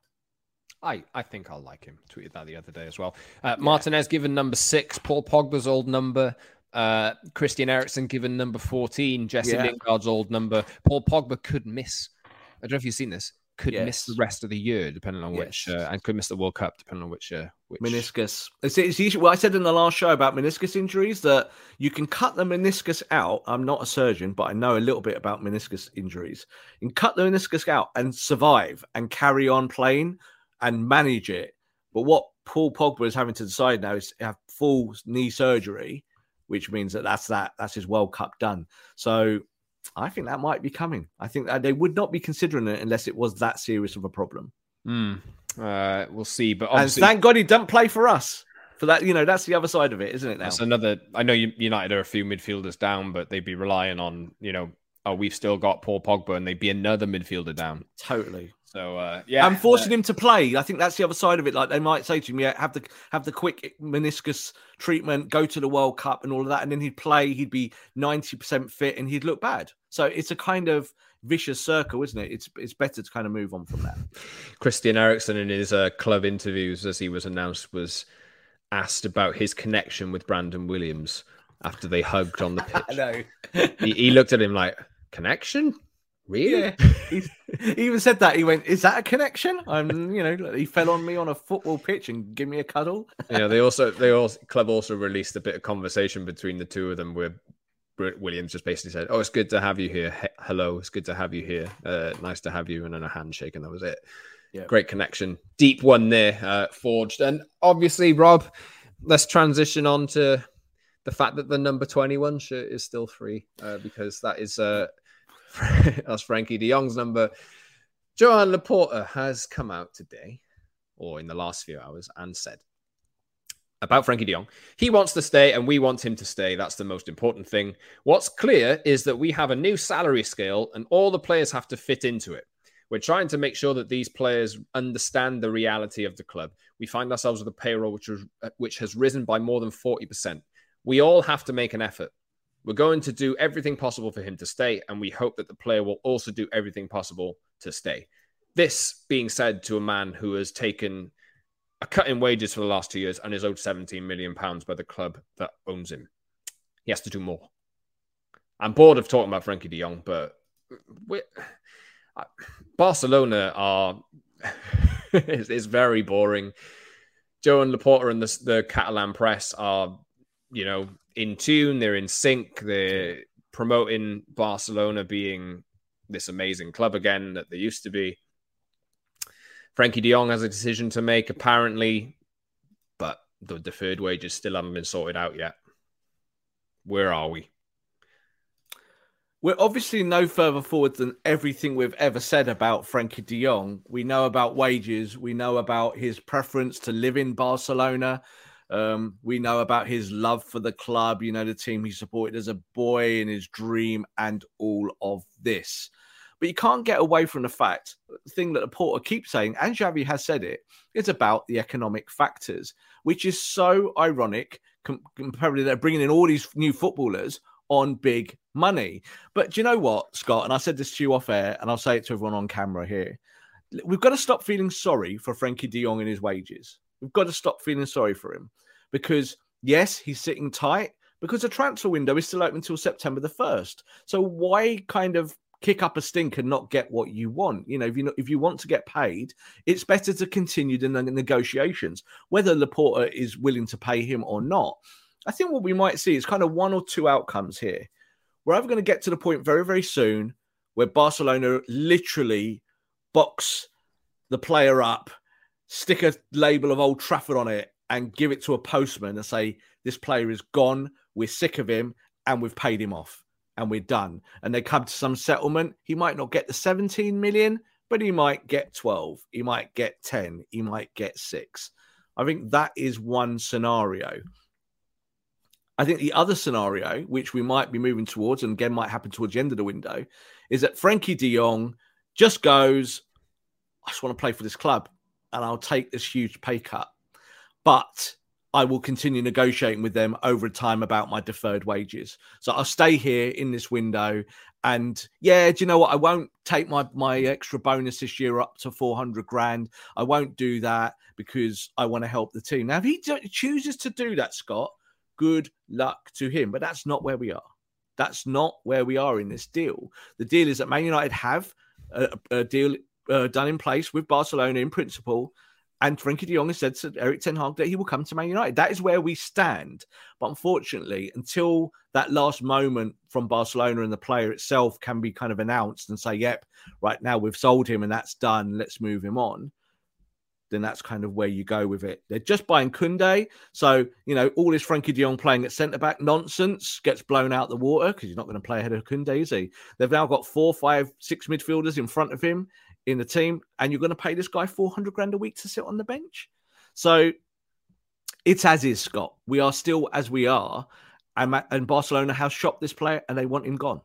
I, I think I'll like him. Tweeted that the other day as well. Uh, yeah. Martinez given number six. Paul Pogba's old number. Uh, Christian Eriksen given number fourteen. Jesse yeah. Lingard's old number. Paul Pogba could miss. I don't know if you've seen this. Could yes. miss the rest of the year, depending on yes. which, uh, and could miss the World Cup, depending on which. Uh, which... Meniscus. It's, it's the issue. Well, I said in the last show about meniscus injuries that you can cut the meniscus out. I'm not a surgeon, but I know a little bit about meniscus injuries. You can cut the meniscus out and survive and carry on playing and manage it. But what Paul Pogba is having to decide now is to have full knee surgery, which means that that's that. That's his World Cup done. So I think that might be coming. I think that they would not be considering it unless it was that serious of a problem. Mm. Uh, we'll see. But and thank God he doesn't play for us. For that, you know, that's the other side of it, isn't it? Now that's another. I know United are a few midfielders down, but they'd be relying on, you know, oh, we've still got Paul Pogba, and they'd be another midfielder down. Totally. So uh, yeah, and forcing uh, him to play. I think that's the other side of it. Like they might say to him, yeah, have the have the quick meniscus treatment, go to the World Cup and all of that, and then he'd play. He'd be ninety percent fit, and he'd look bad. So it's a kind of vicious circle, isn't it? It's it's better to kind of move on from that. Christian Eriksen in his uh, club interviews, as he was announced, was asked about his connection with Brandon Williams after they hugged on the pitch. I know. he, he looked at him like, connection? Really? Yeah. he even said that. He went, is that a connection? I'm, you know, he fell on me on a football pitch and give me a cuddle. Yeah, they also, they also, club also released a bit of conversation between the two of them where Williams just basically said, oh, it's good to have you here. He- hello, it's good to have you here. Uh, nice to have you. And then a handshake, and that was it. Yeah. Great connection. Deep one there, uh, forged. And obviously, Rob, let's transition on to the fact that the number twenty-one shirt is still free uh, because that is uh, that's Frankie de Jong's number. Joan Laporta has come out today, or in the last few hours, and said about Frankie de Jong, he wants to stay and we want him to stay. That's the most important thing. What's clear is that we have a new salary scale and all the players have to fit into it. We're trying to make sure that these players understand the reality of the club. We find ourselves with a payroll which, was, which has risen by more than forty percent. We all have to make an effort. We're going to do everything possible for him to stay, and we hope that the player will also do everything possible to stay. This being said to a man who has taken a cut in wages for the last two years and is owed seventeen million pounds by the club that owns him. He has to do more. I'm bored of talking about Frankie de Jong, but we're... Barcelona are is, is very boring. Joan Laporta and the, the Catalan press are, you know, in tune. They're in sync. They're promoting Barcelona being this amazing club again that they used to be. Frankie de Jong has a decision to make, apparently, but the deferred wages still haven't been sorted out yet. Where are we? We're obviously no further forward than everything we've ever said about Frankie de Jong. We know about wages. We know about his preference to live in Barcelona. Um, we know about his love for the club, you know, the team he supported as a boy and his dream and all of this. But you can't get away from the fact, the thing that Laporta keeps saying, and Xavi has said it, it's about the economic factors, which is so ironic, compared to they're bringing in all these new footballers on big money. But do you know what, Scott? And I said this to you off air, and I'll say it to everyone on camera here. We've got to stop feeling sorry for Frankie de Jong and his wages. We've got to stop feeling sorry for him because, yes, he's sitting tight because the transfer window is still open until September the first. So why kind of kick up a stink and not get what you want? You know, if you if you want to get paid, it's better to continue the negotiations, whether Laporta is willing to pay him or not. I think what we might see is kind of one or two outcomes here. We're either going to get to the point very, very soon where Barcelona literally box the player up, stick a label of Old Trafford on it and give it to a postman and say, this player is gone, we're sick of him, and we've paid him off, and we're done. And they come to some settlement. He might not get the seventeen million, but he might get twelve. He might get ten. He might get six. I think that is one scenario. I think the other scenario, which we might be moving towards, and again might happen towards the end of the window, is that Frankie de Jong just goes, I just want to play for this club, and I'll take this huge pay cut. But I will continue negotiating with them over time about my deferred wages. So I'll stay here in this window. And yeah, do you know what? I won't take my, my extra bonus this year up to four hundred grand. I won't do that because I want to help the team. Now, if he chooses to do that, Scott, good luck to him. But that's not where we are. That's not where we are in this deal. The deal is that Man United have a, a deal uh, done in place with Barcelona in principle. And Frankie de Jong has said to Erik ten Hag that he will come to Man United. That is where we stand. But unfortunately, until that last moment from Barcelona and the player itself can be kind of announced and say, yep, right now we've sold him and that's done, let's move him on, then that's kind of where you go with it. They're just buying Koundé. So, you know, all this Frankie de Jong playing at centre-back nonsense gets blown out the water because he's not going to play ahead of Koundé, is he? They've now got four, five, six midfielders in front of him in the team, and you're going to pay this guy four hundred grand a week to sit on the bench. So it's as is, Scott. We are still as we are, and, and Barcelona has shopped this player, and they want him gone.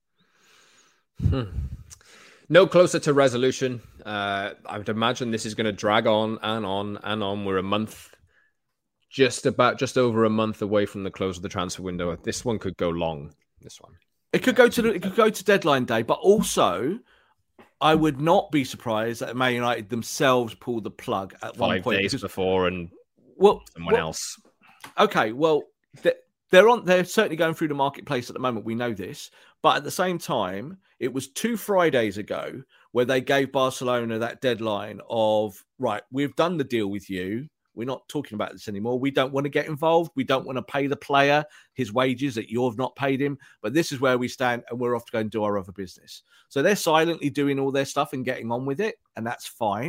Hmm. No closer to resolution. Uh, I would imagine this is going to drag on and on and on. We're a month, just about, just over a month away from the close of the transfer window. This one could go long. This one, it could go to it could go to deadline day, but also, I would not be surprised that Man United themselves pulled the plug at Five one point. days because, before and well, someone well, else. Okay, well, they're on. They're certainly going through the marketplace at the moment. We know this. But at the same time, it was two Fridays ago where they gave Barcelona that deadline of, right, we've done the deal with you. We're not talking about this anymore. We don't want to get involved. We don't want to pay the player his wages that you've not paid him. But this is where we stand, and we're off to go and do our other business. So they're silently doing all their stuff and getting on with it, and that's fine.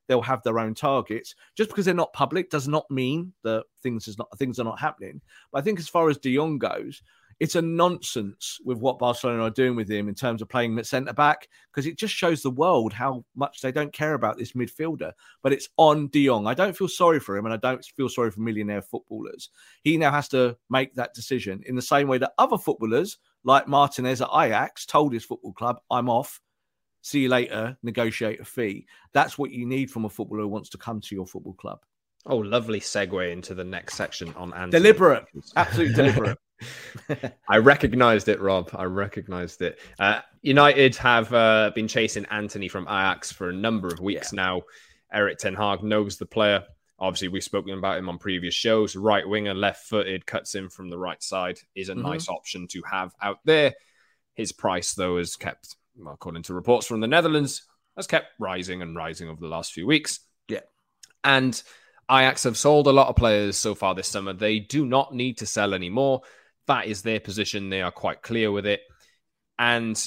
they'll have their own targets. Just because they're not public does not mean that things is not things are not happening. But I think as far as De Jong goes, it's a nonsense with what Barcelona are doing with him in terms of playing him at centre-back, because it just shows the world how much they don't care about this midfielder. But it's on De Jong. I don't feel sorry for him, and I don't feel sorry for millionaire footballers. He now has to make that decision in the same way that other footballers, like Martinez at Ajax, told his football club, I'm off, see you later, negotiate a fee. That's what you need from a footballer who wants to come to your football club. Oh, lovely segue into the next section on Antony. Deliberate. Absolutely deliberate. I recognised it, Rob. I recognised it. Uh, United have uh, been chasing Antony from Ajax for a number of weeks yeah. now. Erik ten Hag knows the player. Obviously, we've spoken about him on previous shows. Right winger, left-footed, cuts in from the right side. Is a mm-hmm. nice option to have out there. His price, though, is kept, well, according to reports from the Netherlands, has kept rising and rising over the last few weeks. Yeah. And Ajax have sold a lot of players so far this summer. They do not need to sell anymore. That is their position. They are quite clear with it. And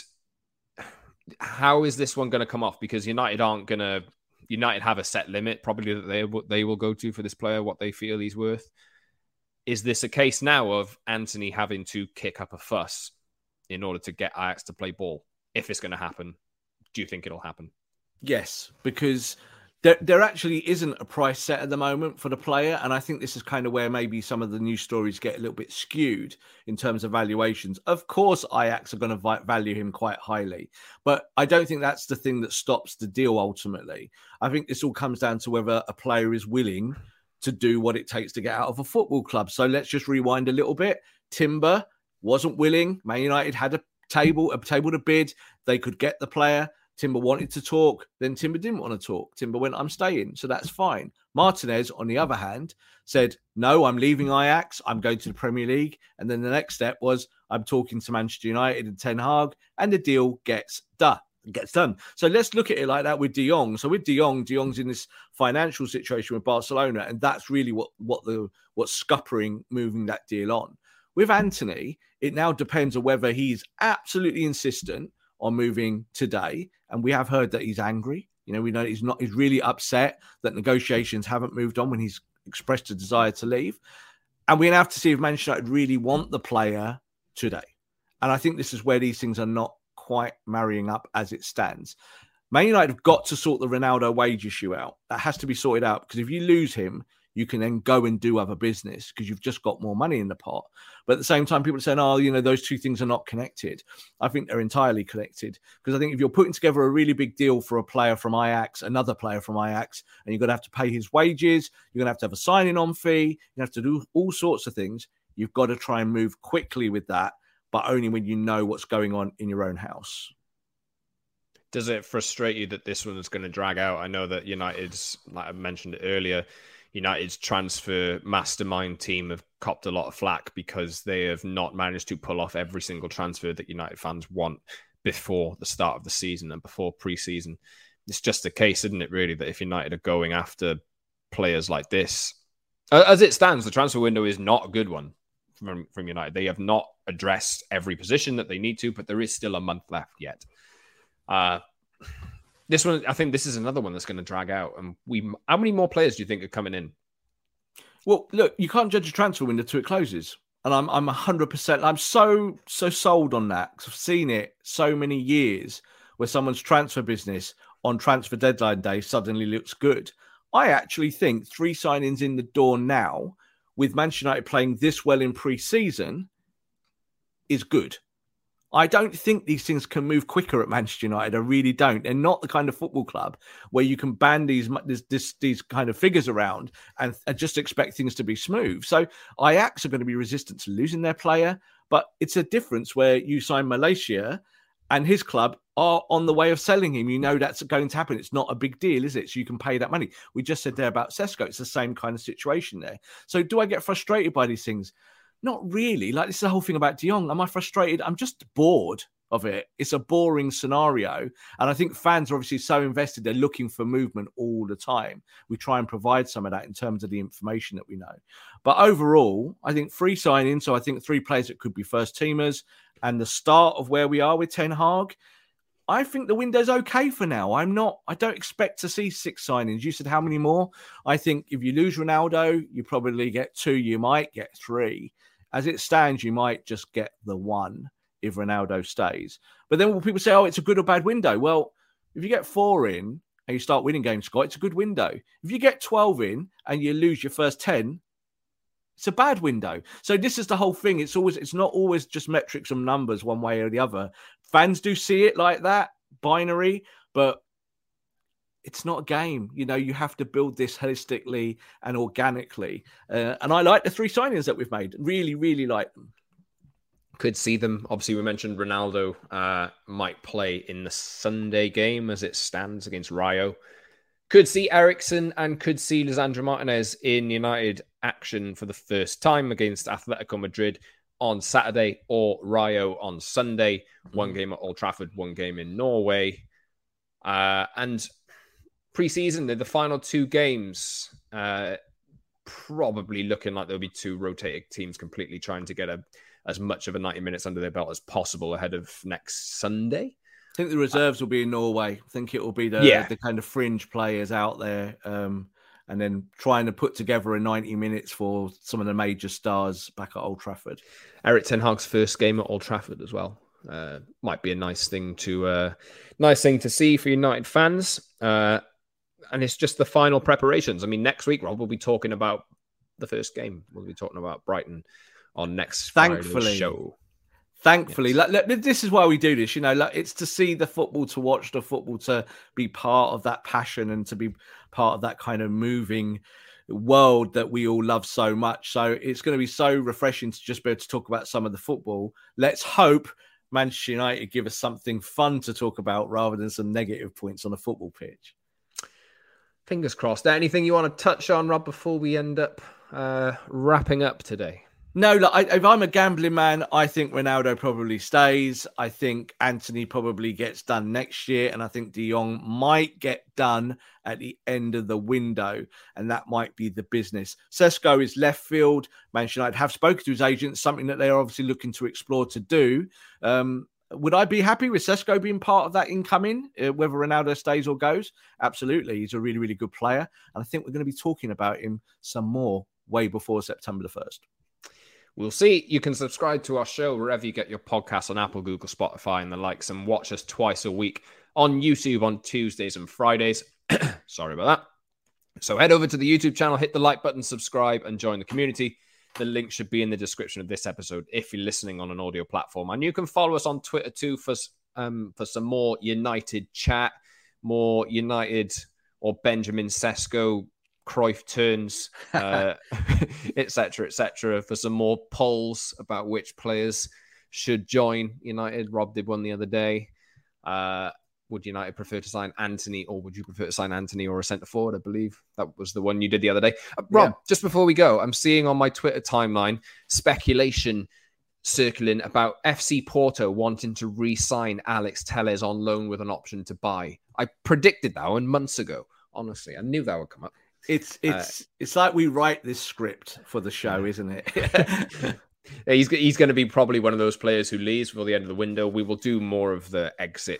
how is this one going to come off? Because United aren't going to... United have a set limit, probably, that they, they will go to for this player, what they feel he's worth. Is this a case now of Antony having to kick up a fuss in order to get Ajax to play ball? If it's going to happen, do you think it'll happen? Yes, because... There, there actually isn't a price set at the moment for the player. And I think this is kind of where maybe some of the news stories get a little bit skewed in terms of valuations. Of course, Ajax are going to value him quite highly, but I don't think that's the thing that stops the deal ultimately. I think this all comes down to whether a player is willing to do what it takes to get out of a football club. So let's just rewind a little bit. Timber wasn't willing. Man United had a table, a table to bid. They could get the player. Timber wanted to talk, then Timber didn't want to talk. Timber went, I'm staying, so that's fine. Martinez, on the other hand, said, no, I'm leaving Ajax, I'm going to the Premier League. And then the next step was, I'm talking to Manchester United and Ten Hag, and the deal gets done. Gets done. So let's look at it like that with De Jong. So with De Jong, De Jong's in this financial situation with Barcelona, and that's really what, what the what's scuppering moving that deal on. With Antony, it now depends on whether he's absolutely insistent on moving today. And we have heard that he's angry. You know, we know he's not, he's really upset that negotiations haven't moved on when he's expressed a desire to leave. And we're going to have to see if Manchester United really want the player today. And I think this is where these things are not quite marrying up as it stands. Man United have got to sort the Ronaldo wage issue out. That has to be sorted out, because if you lose him, you can then go and do other business because you've just got more money in the pot. But at the same time, people are saying, oh, you know, those two things are not connected. I think they're entirely connected, because I think if you're putting together a really big deal for a player from Ajax, another player from Ajax, and you're going to have to pay his wages, you're going to have to have a signing on fee, you have to do all sorts of things. You've got to try and move quickly with that, but only when you know what's going on in your own house. Does it frustrate you that this one is going to drag out? I know that United's, like I mentioned earlier, United's transfer mastermind team have copped a lot of flack because they have not managed to pull off every single transfer that United fans want before the start of the season and before pre-season. It's just the case, isn't it, really, that if United are going after players like this, as it stands, the transfer window is not a good one from, from United. They have not addressed every position that they need to, but there is still a month left yet. Uh, This one, I think this is another one that's going to drag out. And we, how many more players do you think are coming in? Well, look, you can't judge a transfer window till it closes. And I'm I'm one hundred percent, I'm so, so sold on that, because I've seen it so many years where someone's transfer business on transfer deadline day suddenly looks good. I actually think three signings in the door now, with Manchester United playing this well in pre-season, is good. I don't think these things can move quicker at Manchester United. I really don't. They're not the kind of football club where you can band these this, this, these kind of figures around and, and just expect things to be smooth. So Ajax are going to be resistant to losing their player, but it's a difference where you sign Malaysia and his club are on the way of selling him. You know that's going to happen. It's not a big deal, is it? So you can pay that money. We just said there about Sesko. It's the same kind of situation there. So do I get frustrated by these things? Not really. Like, this is the whole thing about De Jong. Am I frustrated? I'm just bored of it. It's a boring scenario. And I think fans are obviously so invested. They're looking for movement all the time. We try and provide some of that in terms of the information that we know. But overall, I think free signing. So I think three players that could be first teamers and the start of where we are with Ten Hag. I think the window's okay for now. I'm not, I don't expect to see six signings. You said how many more? I think if you lose Ronaldo, you probably get two, you might get three. As it stands, you might just get the one if Ronaldo stays. But then will people say, oh, it's a good or bad window? Well, if you get four in and you start winning games, Scott, it's a good window. If you get twelve in and you lose your first ten, it's a bad window. So this is the whole thing. It's always, it's not always just metrics and numbers one way or the other. Fans do see it like that, binary, but it's not a game. You know, you have to build this holistically and organically. Uh, and I like the three signings that we've made. Really, really like them. Could see them. Obviously, we mentioned Ronaldo uh, might play in the Sunday game as it stands against Rayo. Could see Eriksen and could see Lisandro Martinez in United action for the first time against Atletico Madrid on Saturday or Rayo on Sunday. One game at Old Trafford, one game in Norway. Uh, and pre-season, the final two games, uh, probably looking like there'll be two rotating teams completely trying to get a, as much of a ninety minutes under their belt as possible ahead of next Sunday. I think the reserves will be in Norway. I think it will be the, yeah. the kind of fringe players out there. Um, and then trying to put together a ninety minutes for some of the major stars back at Old Trafford. Erik ten Hag's first game at Old Trafford as well. Uh, might be a nice thing to uh, nice thing to see for United fans. Uh, and it's just the final preparations. I mean, next week, Rob, we'll be talking about the first game. We'll be talking about Brighton on next Thankfully. Friday's show. Thankfully, yes. like, like, this is why we do this. You know, like, it's to see the football, to watch the football, to be part of that passion and to be part of that kind of moving world that we all love so much. So it's going to be so refreshing to just be able to talk about some of the football. Let's hope Manchester United give us something fun to talk about rather than some negative points on a football pitch. Fingers crossed. Anything you want to touch on, Rob, before we end up uh, wrapping up today? No, look, I, if I'm a gambling man, I think Ronaldo probably stays. I think Antony probably gets done next year. And I think De Jong might get done at the end of the window. And that might be the business. Sesko is left field. Manchester United have spoken to his agent, something that they're obviously looking to explore to do. Um, would I be happy with Sesko being part of that incoming, uh, whether Ronaldo stays or goes? Absolutely. He's a really, really good player. And I think we're going to be talking about him some more way before September the first. We'll see. You can subscribe to our show wherever you get your podcasts on Apple, Google, Spotify, and the likes, and watch us twice a week on YouTube on Tuesdays and Fridays. Sorry about that. So head over to the YouTube channel, hit the like button, subscribe, and join the community. The link should be in the description of this episode if you're listening on an audio platform. And you can follow us on Twitter too for, um, for some more United chat, more United or Benjamin Sesko Cruyff turns, uh, et cetera, et cetera, for some more polls about which players should join United. Rob did one the other day. Uh, would United prefer to sign Antony, or would you prefer to sign Antony or a centre forward? I believe that was the one you did the other day. Uh, Rob, yeah. Just before we go, I'm seeing on my Twitter timeline speculation circling about F C Porto wanting to re-sign Alex Telles on loan with an option to buy. I predicted that one months ago. Honestly, I knew that would come up. It's it's uh, it's like we write this script for the show, isn't it? he's he's going to be probably one of those players who leaves before the end of the window. We will do more of the exit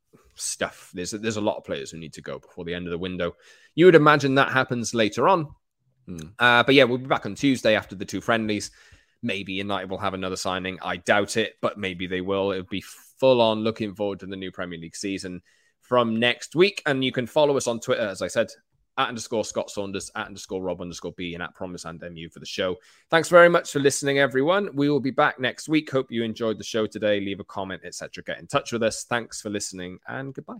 stuff. There's there's a lot of players who need to go before the end of the window. You would imagine that happens later on. Hmm. Uh, but yeah, we'll be back on Tuesday after the two friendlies. Maybe United will have another signing. I doubt it, but maybe they will. It'll be full on. Looking forward to the new Premier League season from next week. And you can follow us on Twitter, as I said, at underscore Scott Saunders, at underscore Rob underscore B, and at Promise and M U for the show. Thanks very much for listening, everyone. We will be back next week. Hope you enjoyed the show today. Leave a comment, et cetera. Get in touch with us. Thanks for listening, and goodbye.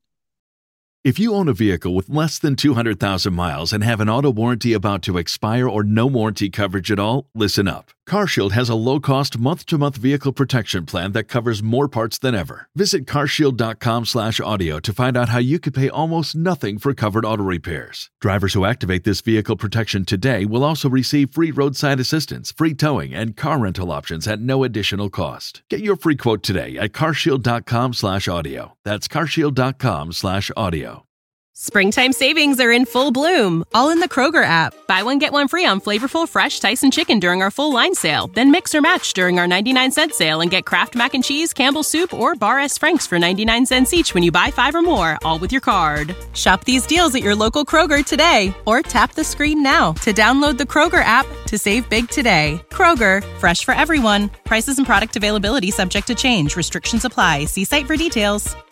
If you own a vehicle with less than two hundred thousand miles and have an auto warranty about to expire or no warranty coverage at all, listen up. CarShield has a low-cost month-to-month vehicle protection plan that covers more parts than ever. Visit carshield.com slash audio to find out how you could pay almost nothing for covered auto repairs. Drivers who activate this vehicle protection today will also receive free roadside assistance, free towing, and car rental options at no additional cost. Get your free quote today at carshield.com slash audio. That's carshield.com slash audio. Springtime savings are in full bloom, all in the Kroger app. Buy one, get one free on flavorful, fresh Tyson chicken during our full line sale. Then mix or match during our ninety-nine cent sale and get Kraft Mac and Cheese, Campbell's Soup, or Bar S. Frank's for ninety-nine cents each when you buy five or more, all with your card. Shop these deals at your local Kroger today, or tap the screen now to download the Kroger app to save big today. Kroger, fresh for everyone. Prices and product availability subject to change. Restrictions apply. See site for details.